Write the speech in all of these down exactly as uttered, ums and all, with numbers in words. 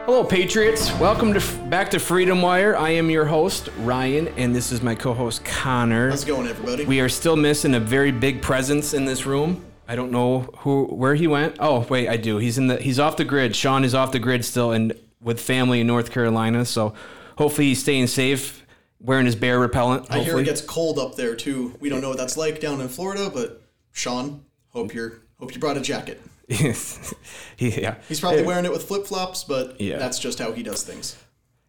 Hello, Patriots. Welcome to back to Freedom Wire. I am your host, Ryan, and this is my co-host, Connor. How's it going, everybody? We are still missing a very big presence in this room. I don't know who, where he went. Oh, wait, I do. He's in the. He's off the grid. Sean is off the grid still, and with family in North Carolina. So hopefully he's staying safe, wearing his bear repellent. Hopefully. I hear it gets cold up there too. We don't know what that's like down in Florida, but Sean, hope you're hope you brought a jacket. he, yeah, he's probably wearing it with flip flops, but yeah. That's just how he does things.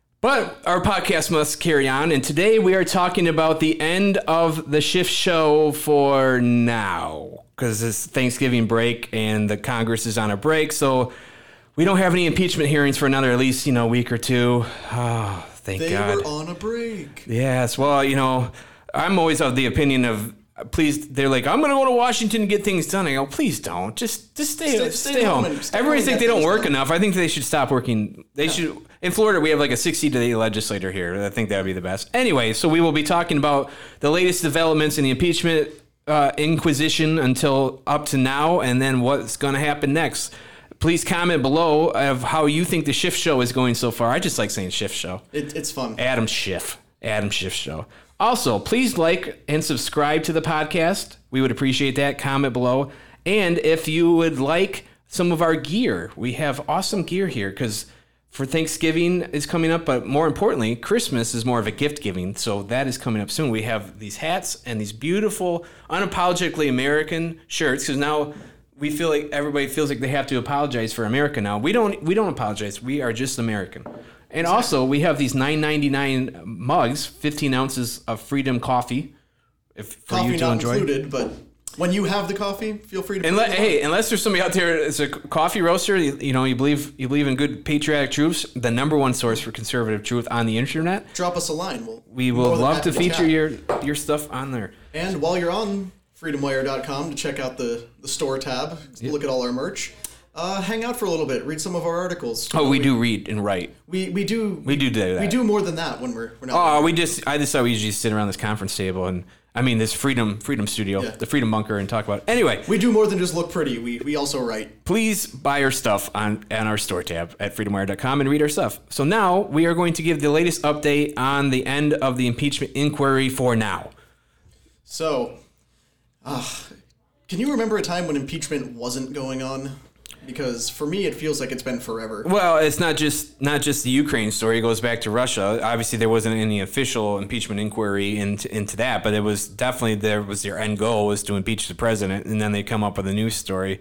But our podcast must carry on, and today we are talking about the end of the shift show for now, because it's Thanksgiving break and the Congress is on a break, so we don't have any impeachment hearings for another at least you know week or two. Oh, thank they God. They were on a break. Yes, well, you know, I'm always of the opinion of. Please, they're like, I'm going to go to Washington to get things done. I go, please don't. Just just stay stay, stay, stay home. home. Stay Everybody thinks they don't work done. enough. I think they should stop working. They no. should. In Florida, we have like a sixty to eight legislator here. I think that would be the best. Anyway, so we will be talking about the latest developments in the impeachment uh, inquisition until up to now, and then what's going to happen next. Please comment below of how you think the shift show is going so far. I just like saying shift show. It, it's fun. Adam Schiff. Adam Schiff show. Also, please like and subscribe to the podcast. We would appreciate that. Comment below. And if you would like some of our gear, we have awesome gear here because for Thanksgiving is coming up, but more importantly, Christmas is more of a gift giving. So that is coming up soon. We have these hats and these beautiful, unapologetically American shirts because now we feel like everybody feels like they have to apologize for America now. We don't. We don't apologize. We are just American. And also, we have these nine ninety-nine mugs, fifteen ounces of Freedom coffee, if, for coffee you to not enjoy. Included, but when you have the coffee, feel free to. Unless, hey, unless there's somebody out there that's a coffee roaster, you, you know, you believe you believe in good patriotic truths, the number one source for conservative truth on the internet. Drop us a line. We'll, we will love to feature chat. your your stuff on there. And while you're on freedom wire dot com to check out the, the store tab, yep. Look at all our merch. Uh, hang out for a little bit. Read some of our articles. Oh, we, we do read and write. We we do. We do do that. We do more than that when we're. we're not oh, we just. I just thought we usually sit around this conference table and I mean this freedom freedom studio, yeah. the Freedom Bunker, and talk about it. Anyway, we do more than just look pretty. We we also write. Please buy our stuff on on our store tab at freedom wire dot com and read our stuff. So now we are going to give the latest update on the end of the impeachment inquiry for now. So, uh, can you remember a time when impeachment wasn't going on? Because for me, it feels like it's been forever. Well, it's not just not just the Ukraine story. It goes back to Russia. Obviously, there wasn't any official impeachment inquiry into, into that, but it was definitely there was their end goal was to impeach the president, and then they come up with a news story.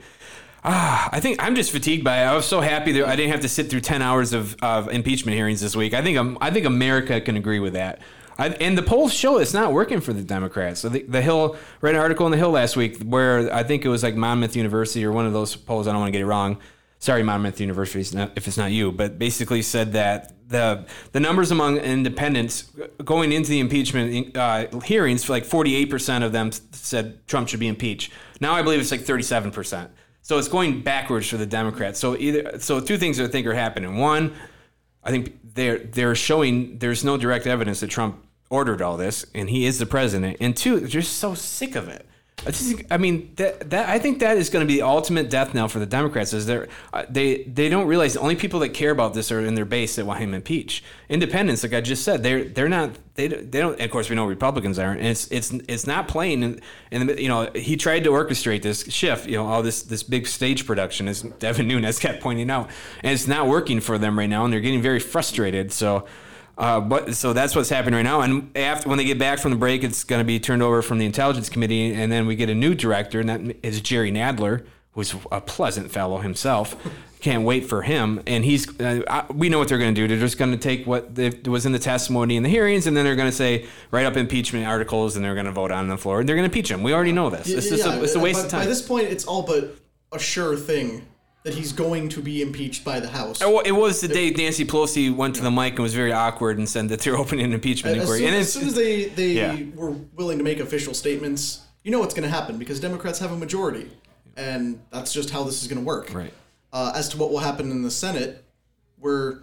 Ah, I think I'm just fatigued by it. I was so happy that I didn't have to sit through ten hours of, of impeachment hearings this week. I think I'm, I think America can agree with that. I, and the polls show it's not working for the Democrats. So the, the Hill read an article in the Hill last week where I think it was like Monmouth University or one of those polls. I don't want to get it wrong. Sorry, Monmouth University, if it's not you, but basically said that the the numbers among independents going into the impeachment uh, hearings, like forty-eight percent of them said Trump should be impeached. Now I believe it's like thirty-seven percent. So it's going backwards for the Democrats. So either so two things I think are happening. One, I think they're they're showing there's no direct evidence that Trump ordered all this, and he is the president. And two, they're just so sick of it. I, just, I mean, that that I think that is going to be the ultimate death knell for the Democrats. Is they're, uh, they they don't realize the only people that care about this are in their base that want him impeached. Independents, like I just said, they're they're not they they don't. Of course, we know Republicans aren't, and it's it's it's not playing. And, and you know, he tried to orchestrate this shift. You know, all this this big stage production, as Devin Nunes kept pointing out, and it's not working for them right now, and they're getting very frustrated. So. Uh, but so that's what's happening right now, and after when they get back from the break, it's going to be turned over from the Intelligence Committee, and then we get a new director, and that is Jerry Nadler, who's a pleasant fellow himself. Can't wait for him, and he's. Uh, we know what they're going to do. They're just going to take what was in the testimony in the hearings, and then they're going to say write up impeachment articles, and they're going to vote on the floor, and they're going to impeach him. We already know this. It's just yeah, a, it's a waste by, of time. By this point, it's all but a sure thing that he's going to be impeached by the House. It was the day Nancy Pelosi went to the mic and was very awkward and said that they're opening an impeachment as inquiry. Soon, and as soon as they, they yeah. were willing to make official statements, you know what's going to happen because Democrats have a majority. And that's just how this is going to work. Right. Uh, as to what will happen in the Senate, we're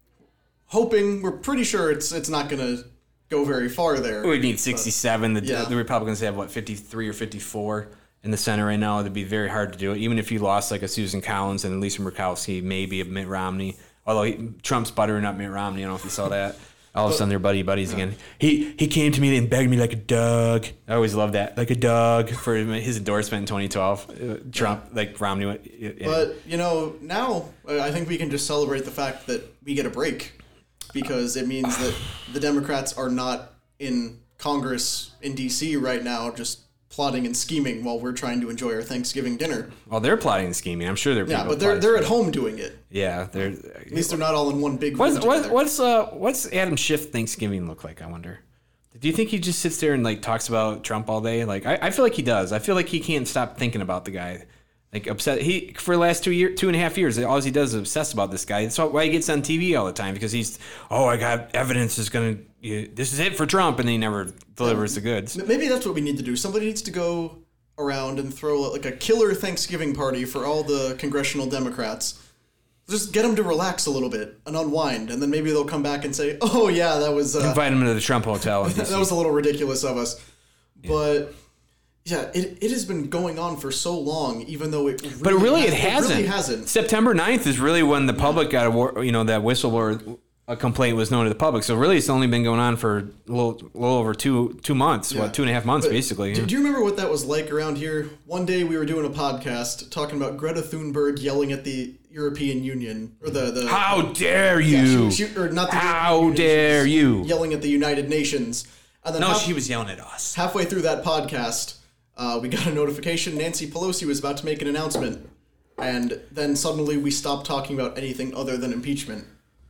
hoping, we're pretty sure it's it's not going to go very far there. We need sixty-seven. But, the, yeah. the Republicans have, what, fifty-three or fifty-four? In the Senate right now, it'd be very hard to do it. Even if you lost like a Susan Collins and a Lisa Murkowski, maybe a Mitt Romney, Although he, Trump's buttering up Mitt Romney. I don't know if you saw that. All of a sudden, they're buddy buddies again. He he came to me and begged me like a dog. I always love that, like a dog, for his endorsement in twenty twelve. Trump, yeah. like Romney went. Yeah. But you know, now I think we can just celebrate the fact that we get a break, because it means that the Democrats are not in Congress in D C right now, just plotting and scheming while we're trying to enjoy our Thanksgiving dinner. Well, they're plotting and scheming. I'm sure they're. Yeah, but they're they're at home doing it. Yeah, they're. At least they're not all in one big. What's what, what's uh what's Adam Schiff Thanksgiving look like? I wonder. Do you think he just sits there and like talks about Trump all day? Like I, I feel like he does. I feel like he can't stop thinking about the guy. Like upset. He for the last two year, two and a half years, all he does is obsess about this guy. That's why he gets on T V all the time, because he's oh I got evidence is gonna you, this is it for Trump, and then he never delivers the goods. Maybe that's what we need to do. Somebody needs to go around and throw like a killer Thanksgiving party for all the congressional Democrats. Just get them to relax a little bit and unwind, and then maybe they'll come back and say, "Oh yeah, that was uh, invite them to the Trump Hotel." In D C. That was a little ridiculous of us, yeah. But yeah, it it has been going on for so long, even though it. Really but really, has, it hasn't. It really hasn't. September ninth is really when the public got a you know that whistleblower. A complaint was known to the public, so really it's only been going on for a little, little over two two months, yeah. what two and a half months, but basically. Do, do you remember what that was like around here? One day we were doing a podcast talking about Greta Thunberg yelling at the European Union, or the, the how dare you? Yeah, she, she, or not the how Union, dare you? Yelling at the United Nations, and then no, half, she was yelling at us. Halfway through that podcast, uh, we got a notification Nancy Pelosi was about to make an announcement, and then suddenly we stopped talking about anything other than impeachment.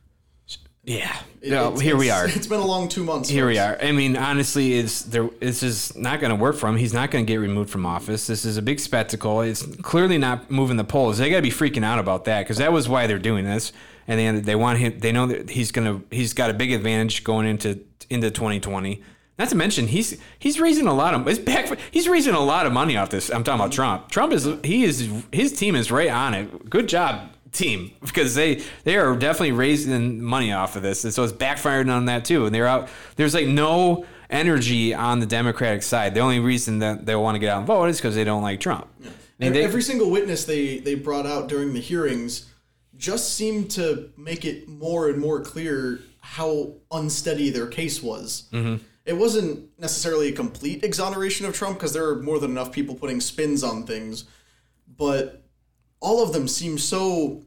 Yeah, it, no, here we are. It's been a long two months. Here folks. we are. I mean, honestly, it's there. This is not going to work for him. He's not going to get removed from office. This is a big spectacle. It's clearly not moving the polls. They got to be freaking out about that, because that was why they're doing this. And they they want him. They know that he's gonna. He's got a big advantage going into into twenty twenty. Not to mention, he's he's raising a lot of his back. He's raising a lot of money off this. I'm talking about Trump. Trump is he is his team is right on it. Good job, team, because they they are definitely raising money off of this, and so it's backfired on that too. And they're out. There's like no energy on the Democratic side. The only reason that they want to get out and vote is because they don't like Trump. Yeah. I mean, they, every single witness they they brought out during the hearings just seemed to make it more and more clear how unsteady their case was. Mm-hmm. It wasn't necessarily a complete exoneration of Trump, because there are more than enough people putting spins on things, but all of them seem so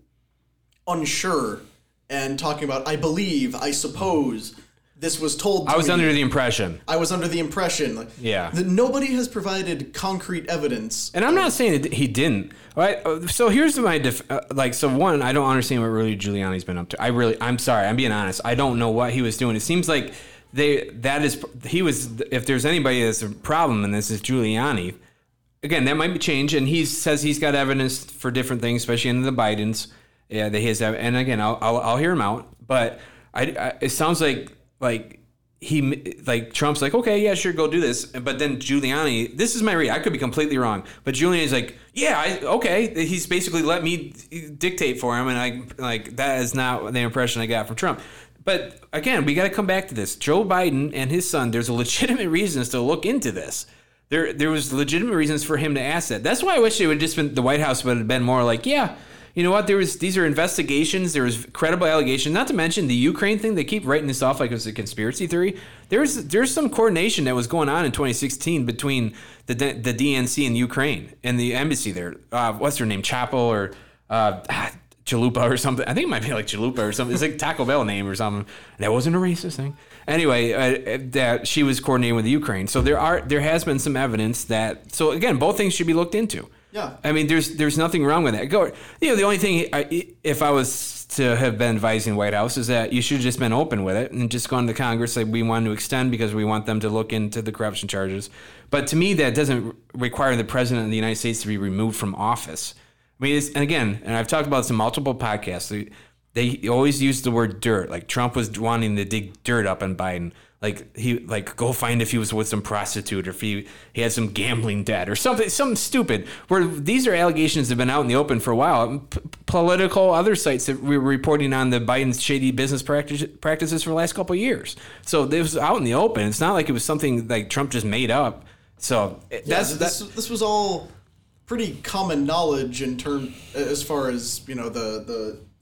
unsure and talking about, I believe, I suppose, this was told to I was me. under the impression. I was under the impression. Like, yeah. That nobody has provided concrete evidence. And I'm not saying that he didn't. Right? So here's my def- uh, like. So one, I don't understand what Rudy Giuliani's been up to. I really, I'm sorry, I'm being honest. I don't know what he was doing. It seems like they that is he was. If there's anybody that's a problem in this, is Giuliani. Again, that might be changed, and he says he's got evidence for different things, especially in the Bidens. Yeah, that he has. And again, I'll I'll, I'll hear him out. But I, I it sounds like like. He like Trump's like, okay, yeah, sure, go do this. But then Giuliani, this is my read. I could be completely wrong, but Giuliani's like, yeah, I, okay. He's basically let me dictate for him, and I like that is not the impression I got from Trump. But again, we got to come back to this. Joe Biden and his son. There's a legitimate reasons to look into this. There, there was legitimate reasons for him to ask that. That's why I wish it would just been the White House would have been more like, yeah. You know what? There was these are investigations. There was credible allegations. Not to mention the Ukraine thing. They keep writing this off like it was a conspiracy theory. There's there's some coordination that was going on in twenty sixteen between the the D N C and Ukraine and the embassy there. Uh, what's her name? Chapel or uh, Chalupa or something. I think it might be like Chalupa or something. It's like Taco Bell name or something. That wasn't a racist thing. Anyway, uh, that she was coordinating with the Ukraine. So there are there has been some evidence that. So again, both things should be looked into. Yeah, I mean, there's there's nothing wrong with that. Go, you know, the only thing, I, if I was to have been advising the White House, is that you should have just been open with it and just gone to Congress like we want to extend because we want them to look into the corruption charges. But to me, that doesn't require the president of the United States to be removed from office. I mean, it's, and again, and I've talked about this in multiple podcasts. They, they always use the word dirt. Like Trump was wanting to dig dirt up on Biden. Like he like go find if he was with some prostitute or if he, he had some gambling debt or something something stupid. Where these are allegations that have been out in the open for a while. P- political other sites that we were reporting on the Biden's shady business practice, practices for the last couple of years. So it was out in the open. It's not like it was something like Trump just made up. So that's yeah, this, that's this was all pretty common knowledge in term as far as you know the the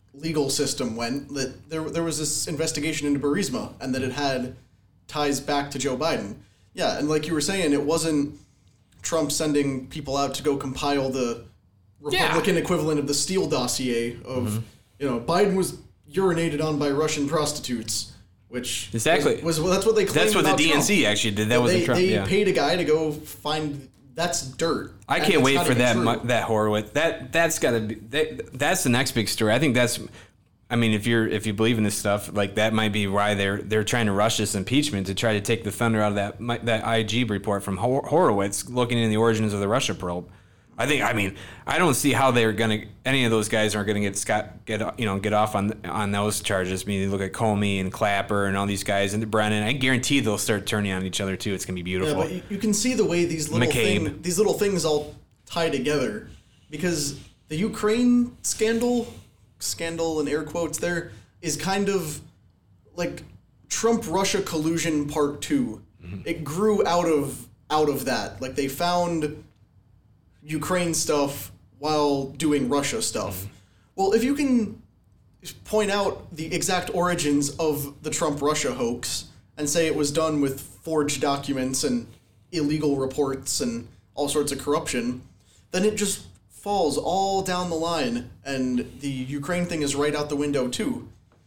legal system went, that there there was this investigation into Burisma and that it had ties back to Joe Biden. Yeah, and like you were saying, it wasn't Trump sending people out to go compile the Republican yeah. equivalent of the Steele dossier of, mm-hmm. you know, Biden was urinated on by Russian prostitutes, which exactly was, was well, that's what they claimed. That's what about the D N C Trump. actually did. That wasn't they, Trump. They yeah. paid a guy to go find. That's dirt. I can't wait for that. Mu- that Horowitz. That that's got to be. That, that's the next big story. I think that's. I mean, if you're if you believe in this stuff, like that might be why they're they're trying to rush this impeachment to try to take the thunder out of that that I G report from Horowitz looking into the origins of the Russia probe. I think. I mean, I don't see how they're gonna. Any of those guys aren't gonna get Scott get you know get off on on those charges. I mean, you look at Comey and Clapper and all these guys and Brennan. I guarantee they'll start turning on each other too. It's gonna be beautiful. Yeah, but you, you can see the way these little thing, these little things all tie together, because the Ukraine scandal, scandal in air quotes there, is kind of like Trump-Russia collusion part two. Mm-hmm. It grew out of out of that. Like they found Ukraine stuff while doing Russia stuff. Mm-hmm. Well, if you can point out the exact origins of the Trump-Russia hoax and say it was done with forged documents and illegal reports and all sorts of corruption, then it just falls all down the line, and the Ukraine thing is right out the window too.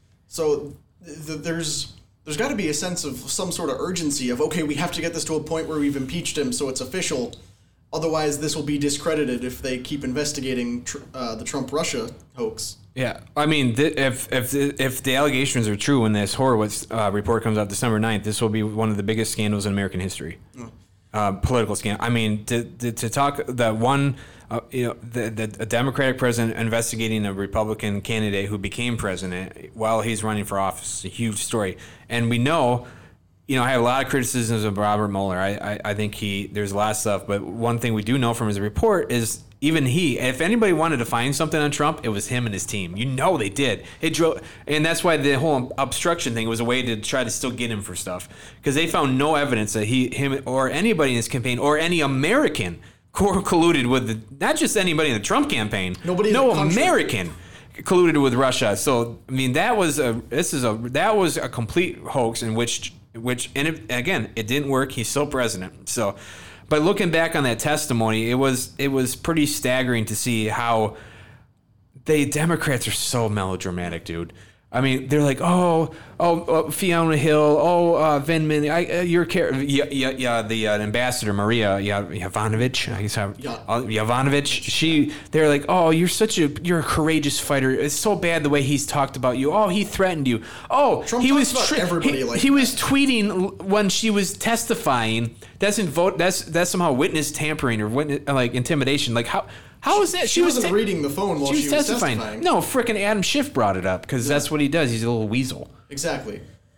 So th- th- there's there's got to be a sense of some sort of urgency of, okay, we have to get this to a point where we've impeached him so it's official. Otherwise, this will be discredited if they keep investigating tr- uh, the Trump-Russia hoax. Yeah, I mean, th- if if if the allegations are true when this Horowitz uh, report comes out December ninth, this will be one of the biggest scandals in American history. Mm. Uh, political scandal. I mean, to, to, to talk that one, uh, you know, the, the a Democratic president investigating a Republican candidate who became president while he's running for office is a huge story. And we know, you know, I have a lot of criticisms of Robert Mueller. I, I, I think he there's a lot of stuff, but one thing we do know from his report is even he, if anybody wanted to find something on Trump, it was him and his team. You know they did. It drove, and that's why the whole obstruction thing was a way to try to still get him for stuff, because they found no evidence that he, him, or anybody in his campaign or any American colluded with the, not just anybody in the Trump campaign. Nobody. No American colluded with Russia. So I mean, that was a this is a that was a complete hoax in which which and it, again it didn't work. He's still president. So. But looking back on that testimony, it was it was pretty staggering to see how they Democrats are so melodramatic, dude. I mean, they're like, oh, oh, oh Fiona Hill, oh, uh, Vindman, I, uh, your care, yeah, yeah, yeah, the uh, ambassador Maria Yovanovitch, I guess how, yeah. uh, Yovanovitch. She, they're like, oh, you're such a, you're a courageous fighter. It's so bad the way he's talked about you. Oh, he threatened you. Oh, Trump he was, about tri- everybody he, like he that. was tweeting when she was testifying. That's in vote. That's that's somehow witness tampering or witness like intimidation. Like how. How is that? She, she was wasn't ta- reading the phone while she was, she was testifying. testifying. No, frickin' Adam Schiff brought it up because yeah. that's what he does. He's a little weasel. Exactly.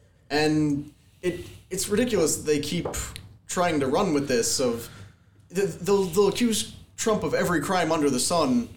And it it's ridiculous that they keep trying to run with this of they'll, they'll accuse Trump of every crime under the sun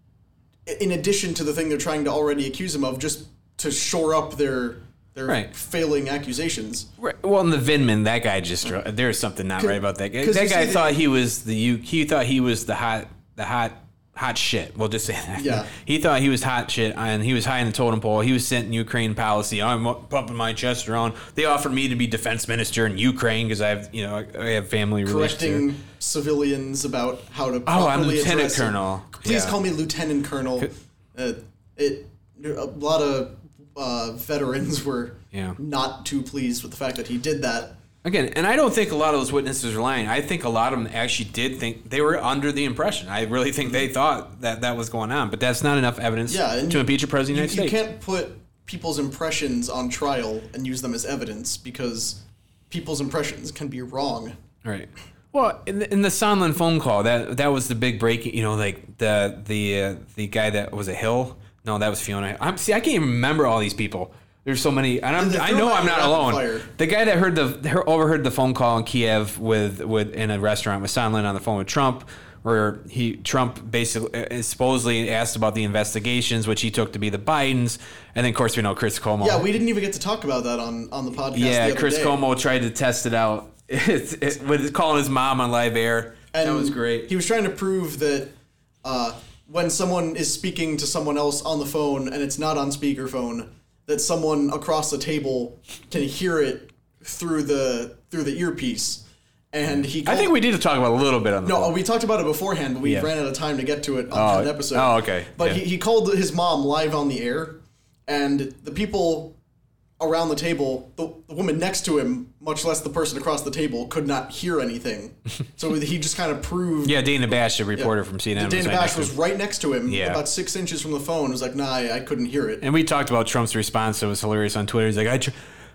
in addition to the thing they're trying to already accuse him of, just to shore up their their right. failing accusations. Right. Well, and the Vindman, that guy just there's something not right about that guy. That guy thought the, he was the he thought he was the hot the hot hot shit. We'll just say that. Yeah. He thought he was hot shit, and he was high in the totem pole. He was sent in Ukraine policy. I'm pumping my chest around. They offered me to be defense minister in Ukraine because I have, you know, I have family relations. Correcting civilians about how to. Oh, I'm lieutenant colonel. Please yeah. call me lieutenant colonel. Uh, it a lot of uh, veterans were yeah. not too pleased with the fact that he did that. Again, and I don't think a lot of those witnesses are lying. I think a lot of them actually did think they were under the impression. I really think they thought that that was going on, but that's not enough evidence yeah, to impeach a president of the you, United States. You can't put people's impressions on trial and use them as evidence because people's impressions can be wrong. Right. Well, in the, in the Sondland phone call, that that was the big breaking. You know, like the the uh, the guy that was a Hill. No, that was Fiona. I'm see. I can't even remember all these people. There's so many, and I'm, I know I'm not alone. The, the guy that heard the her, overheard the phone call in Kiev with with in a restaurant with Sondland on the phone with Trump, where he Trump basically supposedly asked about the investigations, which he took to be the Bidens, and then of course we know Chris Cuomo. Yeah, we didn't even get to talk about that on, on the podcast. Yeah, the other Chris day. Cuomo tried to test it out it, it, with calling his mom on live air. And that was great. He was trying to prove that uh, when someone is speaking to someone else on the phone and it's not on speakerphone, that someone across the table can hear it through the through the earpiece. And he I think we need to talk about a little bit on the No, phone. we talked about it beforehand, but we Yeah. ran out of time to get to it on Oh, that episode. oh, okay. But Yeah. he, he called his mom live on the air, and the people around the table, the, the woman next to him, much less the person across the table, could not hear anything. So he just kind of proved... Yeah, Dana Bash, a reporter from C N N. Dana was right Bash next to was him. right next to him, Yeah. about six inches from the phone. Was like, nah, I, I couldn't hear it. And we talked about Trump's response. It was hilarious on Twitter. He's like, I, tr-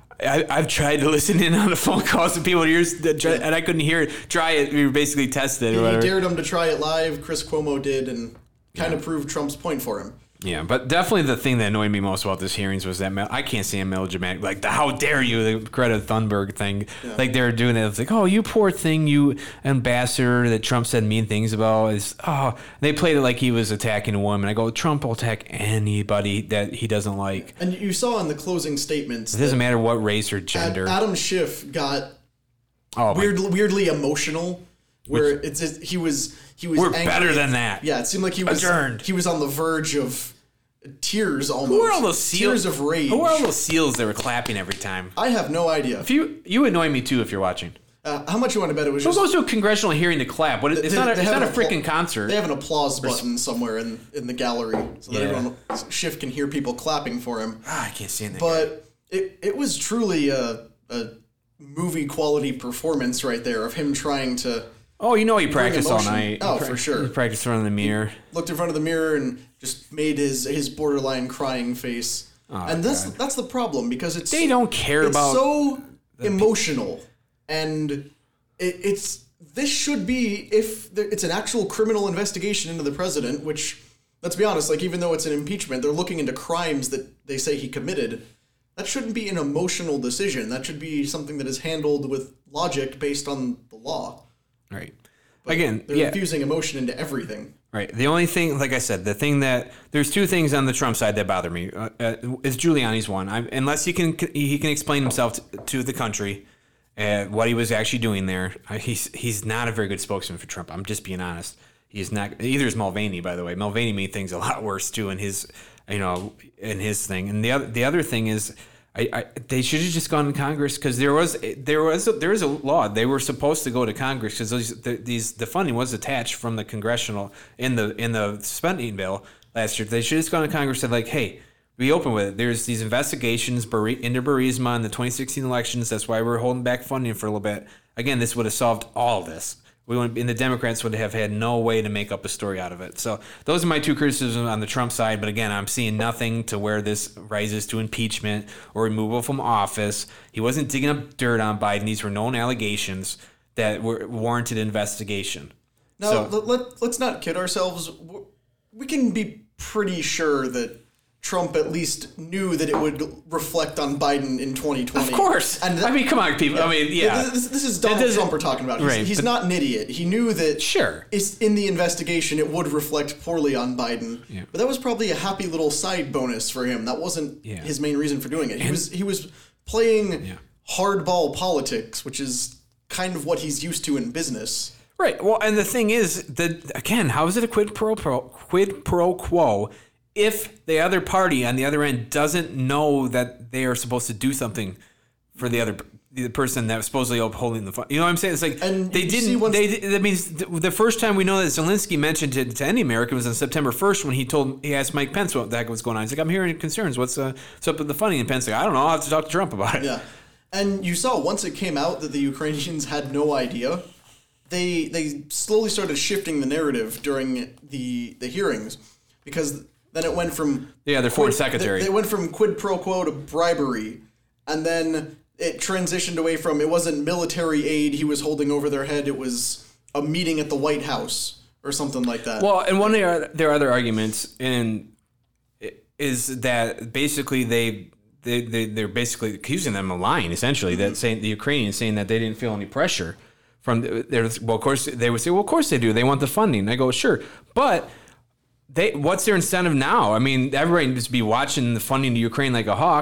I I've tried to listen in on the phone calls of people ears, that try- and I couldn't hear it. Try it. We basically tested it or He whatever. dared him to try it live. Chris Cuomo did, and kind of proved Trump's point for him. Yeah, but definitely the thing that annoyed me most about this hearings was that mel- I can't stand melodramatic. Like the "How dare you!" the Greta Thunberg thing. Yeah. Like they were doing it. It's like, "Oh, you poor thing, you ambassador that Trump said mean things about." Is oh, they played it like he was attacking a woman. I go, Trump will attack anybody that he doesn't like. And you saw in the closing statements It doesn't matter what race or gender. Adam Schiff got oh, my- weird, weirdly emotional, where it's just, he was he was we're angry. better than that. Yeah, it seemed like he was Adjourned. he was on the verge of tears almost. Who are all those seals? tears of rage? Who are all those seals that were clapping every time? I have no idea. If you you annoy me too if you're watching. Uh, how much you want to bet it was Who just goes to a congressional hearing to clap? What? It's they- not a, they it's have not a an appla- freaking concert. they have an applause button somewhere in in the gallery so that Yeah. everyone Schiff can hear people clapping for him. Ah, I can't stand that. guy. But it it was truly a a movie quality performance right there of him trying to. Oh, you know he practiced all emotion. night. Oh, He pra- for sure. He practiced in front of the mirror. Looked in front of the mirror and just made his his borderline crying face. and that's God. that's the problem because it's They don't care it's about. so emotional and it, it's this should be if there, it's an actual criminal investigation into the president, which let's be honest, like even though it's an impeachment, they're looking into crimes that they say he committed. That shouldn't be an emotional decision. That should be something that is handled with logic based on the law. Right. Again, They're yeah. infusing emotion into everything. Right. The only thing, like I said, the thing that there's two things on the Trump side that bother me. Uh, uh, is Giuliani's one. I, unless he can he can explain himself to, to the country, uh, what he was actually doing there. Uh, he's he's not a very good spokesman for Trump. I'm just being honest. He's not. Either is Mulvaney, by the way. Mulvaney made things a lot worse too in his, you know, in his thing. And the other the other thing is. I, I, they should have just gone to Congress because there was there was a, there was a law they were supposed to go to Congress because these the, these the funding was attached from the congressional in the in the spending bill last year. They should have just gone to Congress and said like, hey, be open with it. There's these investigations Bur- into Burisma in the twenty sixteen elections. That's why we're holding back funding for a little bit. Again, this would have solved all of this. We would, and the Democrats would have had no way to make up a story out of it. So those are my two criticisms on the Trump side. But again, I'm seeing nothing to where this rises to impeachment or removal from office. He wasn't digging up dirt on Biden. These were known allegations that were warranted investigation. Now, So- let, let, let's not kid ourselves. W- We can be pretty sure that Trump at least knew that it would reflect on Biden in twenty twenty. Of course. And I mean, come on, people. I mean, yeah. This, this is That Donald doesn't- Trump we're talking about. He's, Right, he's but- not an idiot. He knew that Sure. it's in the investigation it would reflect poorly on Biden. Yeah. But that was probably a happy little side bonus for him. That wasn't Yeah. his main reason for doing it. He was he was playing Yeah. hardball politics, which is kind of what he's used to in business. Right. Well, and the thing is that again, how is it a quid pro pro quid pro quo if the other party on the other end doesn't know that they are supposed to do something for the other the person that was supposedly upholding the fund? You know what I'm saying? It's like And they you see didn't. once- They that means th- the first time we know that Zelensky mentioned it to any American was on September first when he told he asked Mike Pence what the heck was going on. He's like, I'm hearing concerns. What's uh, what's up with the funding? And Pence like, I don't know. I'll have to talk to Trump about it. Yeah. And you saw once it came out that the Ukrainians had no idea, they they slowly started shifting the narrative during the the hearings because then it went from Yeah, their foreign quid- secretary. They, they went from quid pro quo to bribery, and then it transitioned away from it wasn't military aid he was holding over their head. It was a meeting at the White House or something like that. Well, and one of their, their other arguments in is that basically they they, they they're basically accusing them of lying, essentially. That saying the Ukrainians saying that they didn't feel any pressure from the, there's well, of course they would say, well, of course they do. They want the funding. I go, sure, but they what's their incentive now? I mean, everybody just be watching the funding to Ukraine like a hawk.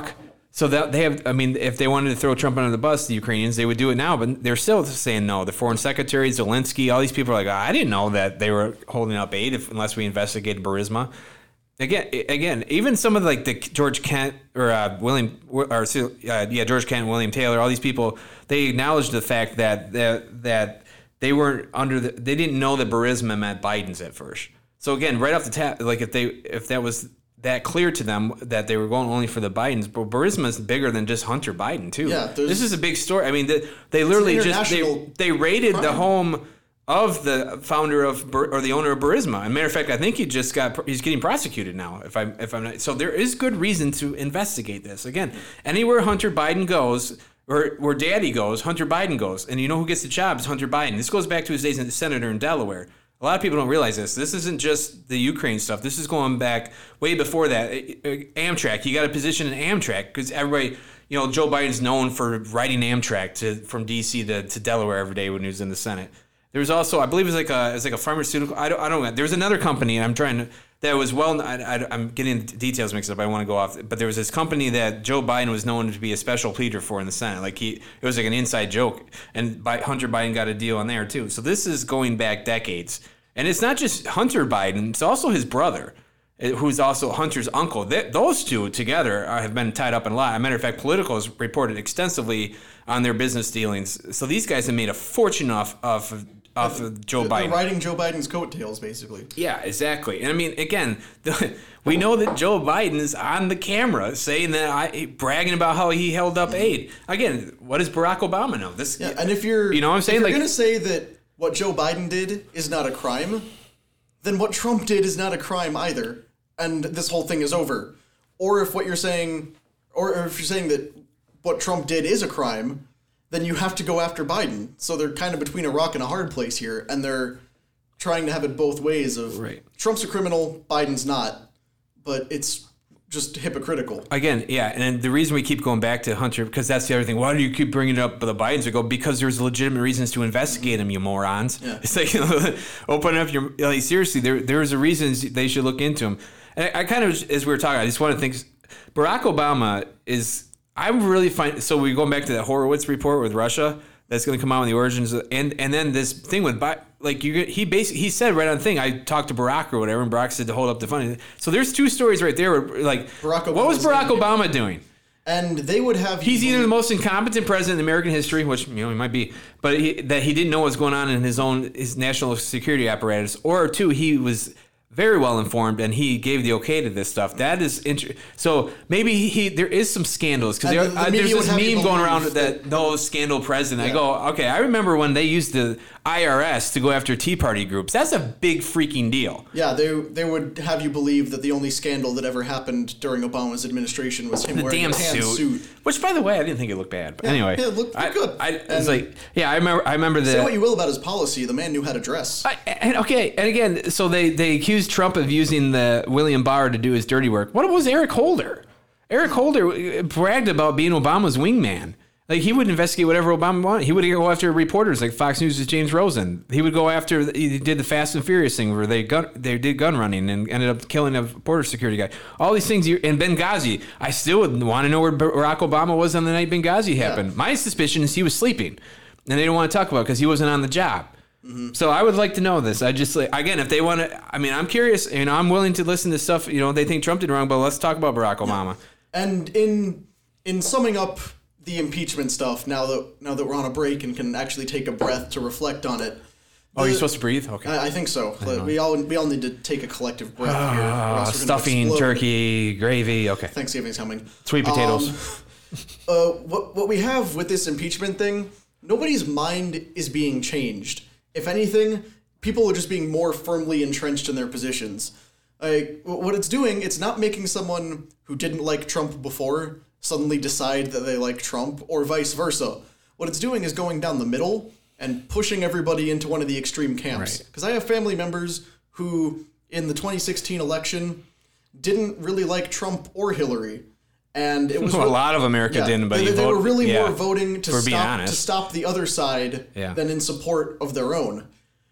So that they have, I mean, if they wanted to throw Trump under the bus, the Ukrainians, they would do it now, but they're still saying no. The foreign secretary, Zelensky, all these people are like, oh, I didn't know that they were holding up aid if, unless we investigated Burisma. Again, again, even some of like the George Kent or uh, William or uh, yeah George Kent, William Taylor, all these people, they acknowledged the fact that that, that they weren't under the, they didn't know that Burisma meant Biden's at first. So again, right off the top, like if they if that was that clear to them that they were going only for the Bidens, but Burisma is bigger than just Hunter Biden too. Yeah, this is a big story. I mean, they, they literally just they they raided crime. the home of the founder of or the owner of Burisma. As a matter of fact, I think he just got he's getting prosecuted now. If I if I'm not, so there is good reason to investigate this. Again, anywhere Hunter Biden goes, or where Daddy goes, Hunter Biden goes, and you know who gets the job is Hunter Biden. This goes back to his days as a senator in Delaware. A lot of people don't realize this. This isn't just the Ukraine stuff. This is going back way before that. Amtrak. He got a position in Amtrak because everybody, you know, Joe Biden's known for riding Amtrak to from D C to, to Delaware every day when he was in the Senate. There was also, I believe, it was like a, it was like a pharmaceutical. I don't, I don't know. There was another company. I'm trying to that was well. I, I, I'm getting the details mixed up. I want to go off, but there was this company that Joe Biden was known to be a special pleader for in the Senate. Like he, it was like an inside joke, and by, Hunter Biden got a deal on there too. So this is going back decades, and it's not just Hunter Biden; it's also his brother, who's also Hunter's uncle. They, those two together are, have been tied up in a lot. As a matter of fact, Politico has reported extensively on their business dealings. So these guys have made a fortune off of. Off of Joe They're Biden. riding Joe Biden's coattails, basically. Yeah, exactly. And I mean, again, the, we know that Joe Biden is on the camera saying that, I, bragging about how he held up aid. Again, what does Barack Obama know? This, yeah, and if you're, you know what I'm saying? If you're like, going to say that what Joe Biden did is not a crime, then what Trump did is not a crime either, and this whole thing is over. Or if what you're saying, or, or if you're saying that what Trump did is a crime, then you have to go after Biden. So they're kind of between a rock and a hard place here, and they're trying to have it both ways of right. Trump's a criminal, Biden's not, but it's just hypocritical. Again, yeah, and the reason we keep going back to Hunter, because that's the other thing. Why do you keep bringing it up with the Bidens? We go, because there's legitimate reasons to investigate them, you morons. Yeah. It's like, you know, open up your, like, seriously, there there's a reason they should look into them. And I, I kind of, as we were talking, I just want to think, Barack Obama is... I'm really fine. So we're going back to that Horowitz report with Russia that's going to come out on the origins, of, and and then this thing with like you. He basically he said right on the thing. I talked to Barack or whatever, and Barack said to hold up the funding. So there's two stories right there. Where, like Barack what was Barack Obama doing? And they would have. He's either the most incompetent president in American history, which you know he might be, but he, that he didn't know what's going on in his own his national security apparatus, or two, he was very well informed, and he gave the okay to this stuff. That is interesting. So maybe he there is some scandals because there, the, the uh, there's this meme going around that no scandal president. Yeah. I go, okay, I remember when they used the I R S to go after Tea Party groups. That's a big freaking deal. Yeah, they they would have you believe that the only scandal that ever happened during Obama's administration was him the wearing damn a tan suit. suit. Which, by the way, I didn't think it looked bad. But yeah, anyway, yeah, it looked, looked I, good. I, I was like, yeah, I remember. I remember that. Say what you will about his policy, the man knew how to dress. I, and okay, and again, so they they accused Trump of using the William Barr to do his dirty work. What was Eric Holder? Eric Holder bragged about being Obama's wingman. Like, he would investigate whatever Obama wanted. He would go after reporters like Fox News' James Rosen. He would go after, he did the Fast and Furious thing where they gun, they did gun running and ended up killing a border security guy. All these things. In Benghazi, I still would want to know where Barack Obama was on the night Benghazi happened. Yeah. My suspicion is he was sleeping, and they don't want to talk about it because he wasn't on the job. Mm-hmm. So I would like to know this. I just, like, again, if they want to, I mean, I'm curious, you know, I'm willing to listen to stuff, you know, they think Trump did wrong, but let's talk about Barack Obama. Yeah. And in in summing up the impeachment stuff, now that now that we're on a break and can actually take a breath to reflect on it. Oh, the, you're supposed to breathe? Okay. I, I think so. I we all we all need to take a collective breath uh, here. Uh, stuffing, turkey, gravy. Okay. Thanksgiving's coming. Sweet potatoes. Um, uh, what what we have with this impeachment thing, nobody's mind is being changed. If anything, people are just being more firmly entrenched in their positions. Like, what it's doing, it's not making someone who didn't like Trump before suddenly decide that they like Trump, or vice versa. What it's doing is going down the middle and pushing everybody into one of the extreme camps. Because right. I have family members who, in the twenty sixteen election, didn't really like Trump or Hillary. And it was well, a lot of America yeah, didn't, but they, you they vote, were really yeah, more voting to stop to stop the other side yeah. than in support of their own.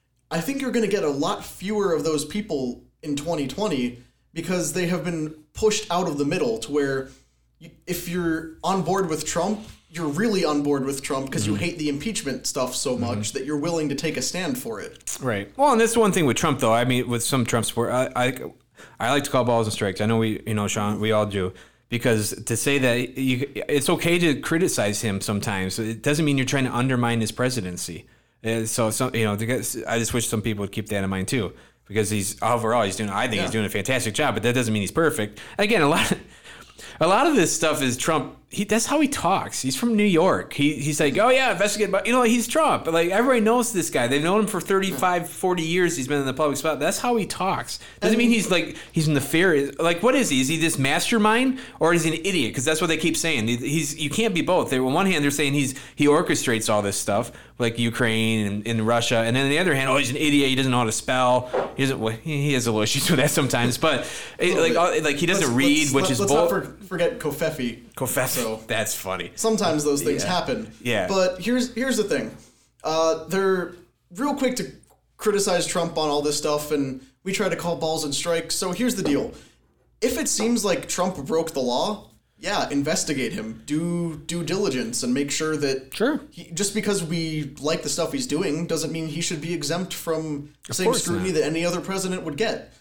I think you're going to get a lot fewer of those people in twenty twenty because they have been pushed out of the middle to where if you're on board with Trump, you're really on board with Trump because Mm-hmm. you hate the impeachment stuff so much mm-hmm. that you're willing to take a stand for it. Right. Well, and that's one thing with Trump, though. I mean, with some Trump support, I, I, I like to call balls and strikes. I know we, you know, Sean, we all do. Because to say that you, it's okay to criticize him sometimes, it doesn't mean you're trying to undermine his presidency. Uh, so, some, you know, I just wish some people would keep that in mind too. Because he's overall, he's doing. I think yeah. he's doing a fantastic job, but that doesn't mean he's perfect. Again, a lot, of, a lot of this stuff is Trump. He that's how he talks. He's from New York. He he's like, oh yeah, investigate. But you know, he's Trump. Like everybody knows this guy. They've known him for thirty-five, forty years. He's been in the public spot. That's how he talks. Doesn't mean he's like he's nefarious. Like what is he? Is he this mastermind or is he an idiot? Because that's what they keep saying. He's you can't be both. They, on one hand, they're saying he's he orchestrates all this stuff like Ukraine and, and Russia, and then on the other hand, oh he's an idiot. He doesn't know how to spell. He doesn't. Well, he has a little issues with that sometimes, but it, like like he doesn't let's, read, let's, which let's, is let's both. not for, forget Kofefi. Kofefi. So. That's funny. Sometimes those things yeah. happen. Yeah. But here's here's the thing. Uh, they're real quick to criticize Trump on all this stuff, and we try to call balls and strikes. So here's the deal. If it seems like Trump broke the law, yeah, investigate him. Do due diligence and make sure that sure. He, just because we like the stuff he's doing doesn't mean he should be exempt from the same scrutiny not. that any other president would get.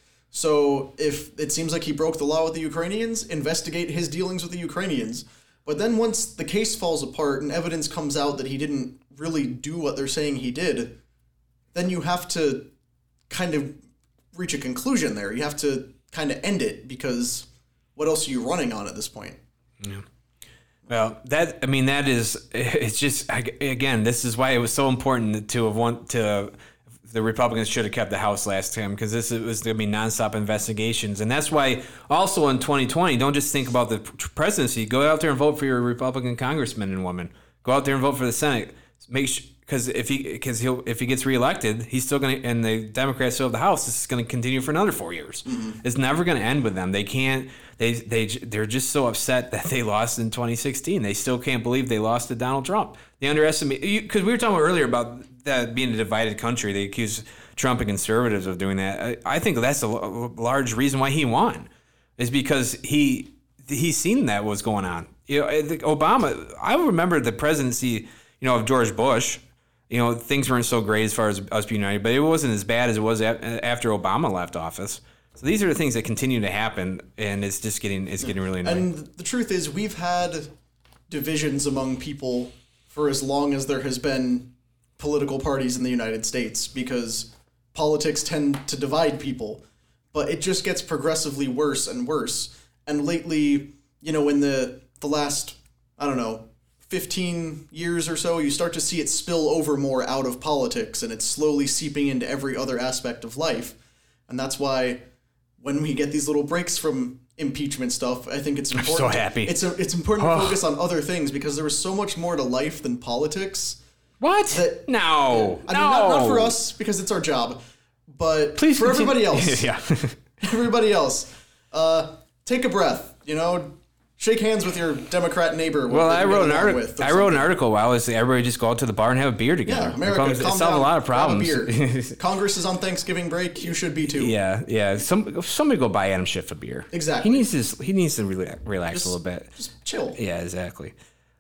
So if it seems like he broke the law with the Ukrainians, investigate his dealings with the Ukrainians. But then once the case falls apart and evidence comes out that he didn't really do what they're saying he did, then you have to kind of reach a conclusion there. You have to kind of end it because what else are you running on at this point? Yeah. Well, that I mean that is it's just again this is why it was so important to have want to the Republicans should have kept the House last time because this was going to be nonstop investigations. And that's why also in twenty twenty, don't just think about the presidency. Go out there and vote for your Republican congressmen and women. Go out there and vote for the Senate. Make sure, because if he because he'll if he gets reelected, he's still going to, and the Democrats still have the House, this is going to continue for another four years. Mm-hmm. It's never going to end with them. They can't, they, they, they're just so upset that they lost in twenty sixteen. They still can't believe they lost to Donald Trump. They underestimate, because we were talking earlier about that being a divided country. They accuse Trump and conservatives of doing that. I, I think that's a large reason why he won, is because he he's seen that what's going on. You know, Obama, I remember the presidency, you know, of George Bush. You know, things weren't so great as far as us being united, but it wasn't as bad as it was after Obama left office. So these are the things that continue to happen, and it's just getting it's getting really annoying. And the truth is, we've had divisions among people for as long as there has been political parties in the United States, because politics tend to divide people, but it just gets progressively worse and worse. And lately, you know, in the the last, I don't know, fifteen years or so, you start to see it spill over more out of politics, and it's slowly seeping into every other aspect of life. And that's why when we get these little breaks from impeachment stuff, I think it's important. I'm so happy. To, it's a, it's important oh. to focus on other things, because there was so much more to life than politics. What? That, no. I no. mean, not, not for us, because it's our job, but Please for continue. everybody else. yeah. everybody else. Uh, take a breath, you know? Shake hands with your Democrat neighbor. Well, I wrote an article. I wrote an article. While I was everybody just go out to the bar and have a beer together. Yeah, America, it calm solved down, a lot of problems. Have a beer. Congress is on Thanksgiving break. You should be too. Yeah, yeah. Some somebody go buy Adam Schiff a beer. Exactly. He needs to. He needs to relax, relax just, a little bit. Just chill. Yeah, exactly.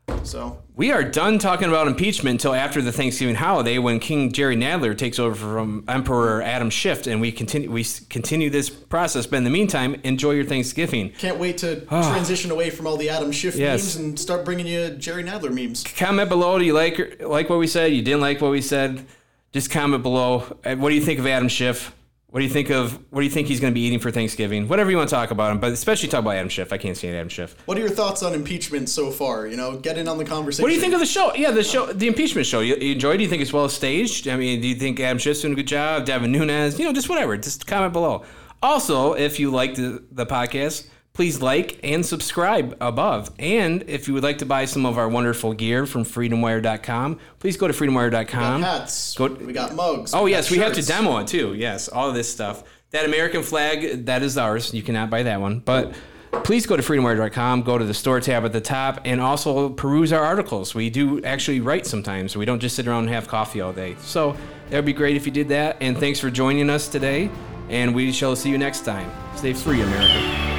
So we are done talking about impeachment until after the Thanksgiving holiday, when King Jerry Nadler takes over from Emperor Adam Schiff, and we continue we continue this process. But in the meantime, enjoy your Thanksgiving. Can't wait to transition away from all the Adam Schiff yes. memes and start bringing you Jerry Nadler memes. Comment below. Do you like like what we said? You didn't like what we said? Just comment below. What do you think of Adam Schiff? What do you think of? What do you think he's going to be eating for Thanksgiving? Whatever you want to talk about him, but especially talk about Adam Schiff. I can't stand Adam Schiff. What are your thoughts on impeachment so far? You know, get in on the conversation. What do you think of the show? Yeah, the show, the impeachment show. You, you enjoyed? Do you think it's well staged? I mean, do you think Adam Schiff's doing a good job? Devin Nunes, you know, just whatever. Just comment below. Also, if you like the the podcast, please like and subscribe above. And if you would like to buy some of our wonderful gear from freedom wire dot com, please go to freedom wire dot com. We got hats. Go, we got mugs. Oh, we yes, got we have shirts. to demo it too. Yes, all of this stuff. That American flag, that is ours. You cannot buy that one. But please go to freedom wire dot com, go to the store tab at the top, and also peruse our articles. We do actually write sometimes. We don't just sit around and have coffee all day. So that would be great if you did that. And thanks for joining us today. And we shall see you next time. Stay free, America.